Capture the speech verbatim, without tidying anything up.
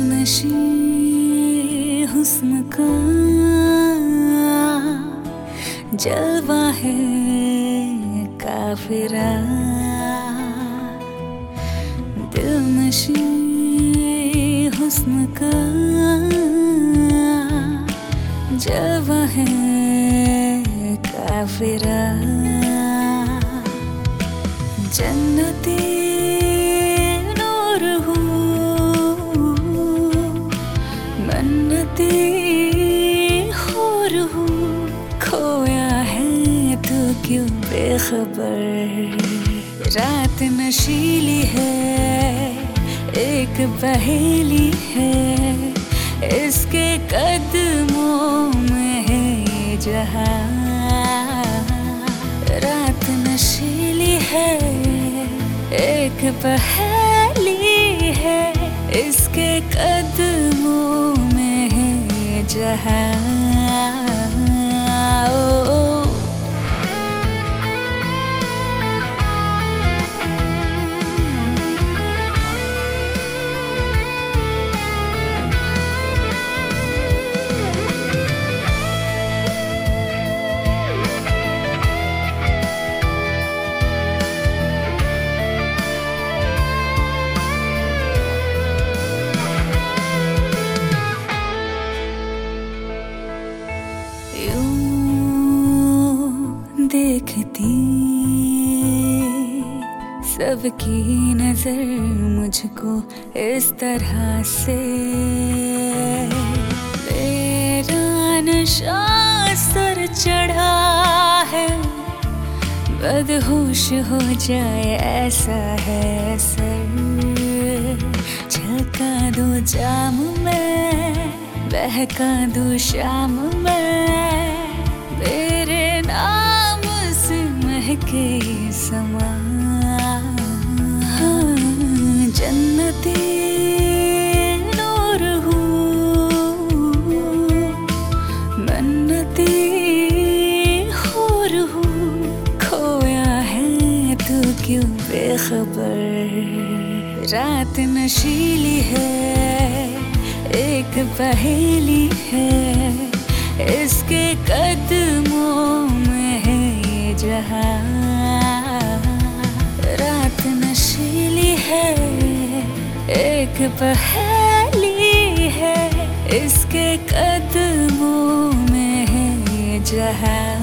नशी हुस्न का जलवा है काफिरा, दिल नशी हुस्न का जलवा है काफिरा। जन्नती नूर हूँ, मन्नती हूर हूँ, खोया है तो क्यों बेखबर। रात नशीली है, एक पहेली है, इसके कदमों में है ये जहां। रात नशीली है, एक पहेली है, इसके कदमों में है ये जहां। ओ, ओ, देखती सबकी नजर मुझको इस तरह से, मेरा नशा सर चढ़ा है, बदहोश हो जाए ऐसा है सर। झलका दो जाम में, बहका दो शाम में, मेरे नाम महके समा। हाँ, जन्नती नूर हूँ, मन्नती हूर हूँ, खोया है तो क्यों बेखबर। रात नशीली है, एक पहेली है, इसके कदमों में है जहां। रात नशीली है, एक पहेली है, इसके कदमों में है जहां।